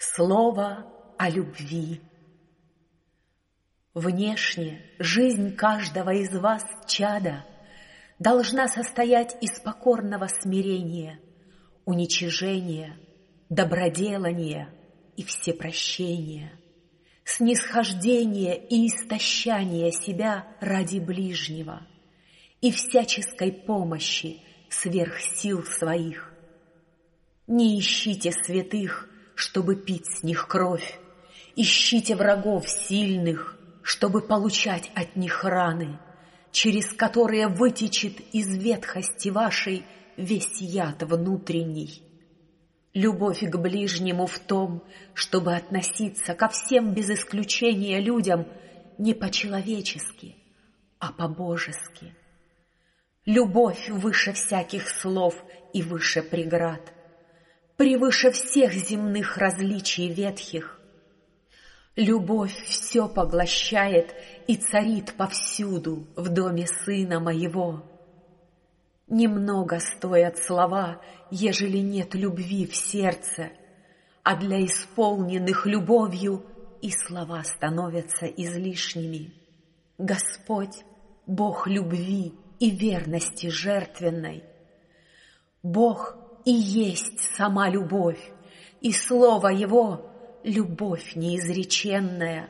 Слово о любви. Внешне жизнь каждого из вас, чада, должна состоять из покорного смирения, уничижения, доброделания и всепрощения, снисхождения и истощания себя ради ближнего и всяческой помощи сверх сил своих. Не ищите святых, чтобы пить с них кровь, ищите врагов сильных, чтобы получать от них раны, через которые вытечет из ветхости вашей весь яд внутренний. Любовь к ближнему в том, чтобы относиться ко всем без исключения людям не по-человечески, а по-божески. Любовь выше всяких слов и выше преград, превыше всех земных различий ветхих. Любовь все поглощает и царит повсюду в доме Сына Моего. Немного стоят слова, ежели нет любви в сердце, а для исполненных любовью и слова становятся излишними. Господь — Бог любви и верности жертвенной. Бог и есть сама любовь, и слово Его — любовь неизреченная.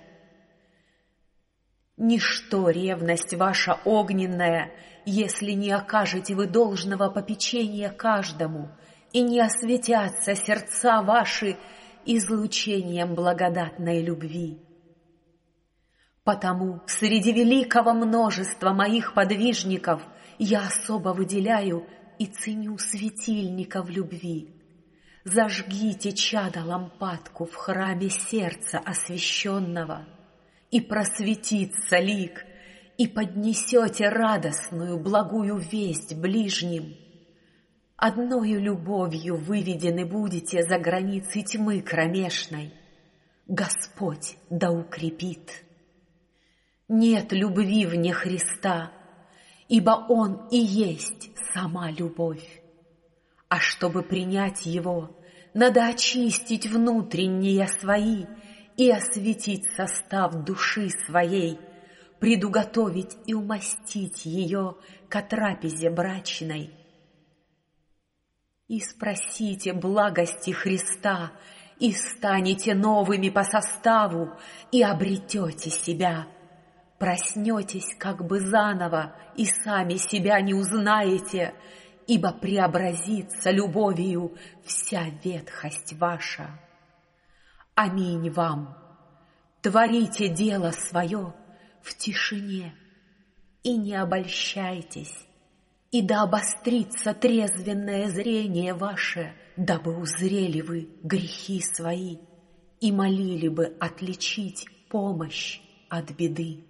Ничто ревность ваша огненная, если не окажете вы должного попечения каждому, и не осветятся сердца ваши излучением благодатной любви. Потому среди великого множества моих подвижников я особо выделяю и ценю светильников любви. Зажгите, чадо, лампадку в храме сердца освященного, и просветится лик, и поднесете радостную, благую весть ближним. Одною любовью выведены будете за границы тьмы кромешной. Господь да укрепит. Нет любви вне Христа, ибо Он и есть сама любовь. А чтобы принять Его, надо очистить внутренние свои и осветить состав души своей, предуготовить и умастить ее ко трапезе брачной. И спросите благости Христа, и станете новыми по составу, и обретете себя. Проснетесь как бы заново, и сами себя не узнаете, ибо преобразится любовью вся ветхость ваша. Аминь вам. Творите дело свое в тишине и не обольщайтесь, и да обострится трезвенное зрение ваше, дабы узрели вы грехи свои и молили бы отличить помощь от беды.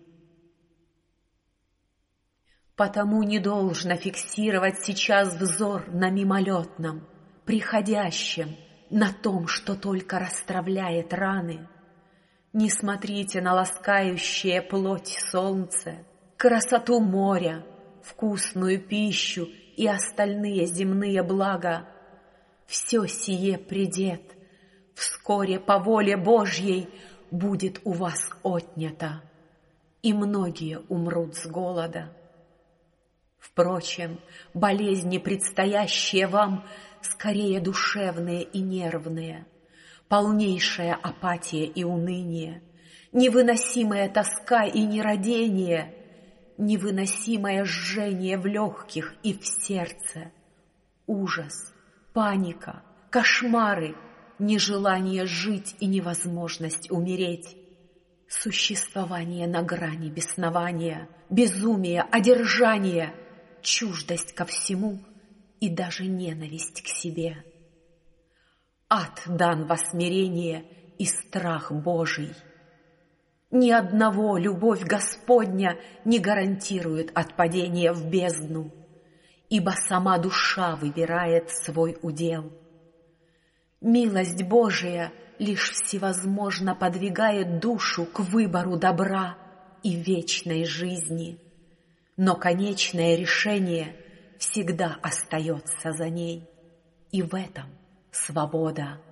Потому не должно фиксировать сейчас взор на мимолетном, приходящем, на том, что только расстравляет раны. Не смотрите на ласкающее плоть солнце, красоту моря, вкусную пищу и остальные земные блага. Все сие придет, вскоре по воле Божьей будет у вас отнято, и многие умрут с голода. Впрочем, болезни, предстоящие вам, скорее душевные и нервные, полнейшая апатия и уныние, невыносимая тоска и нерадение, невыносимое жжение в легких и в сердце, ужас, паника, кошмары, нежелание жить и невозможность умереть, существование на грани беснования, безумие, одержание, чуждость ко всему и даже ненависть к себе. Ад дан во смирение и страх Божий. Ни одного любовь Господня не гарантирует от падения в бездну, ибо сама душа выбирает свой удел. Милость Божия лишь всевозможно подвигает душу к выбору добра и вечной жизни, но конечное решение всегда остается за ней, и в этом свобода.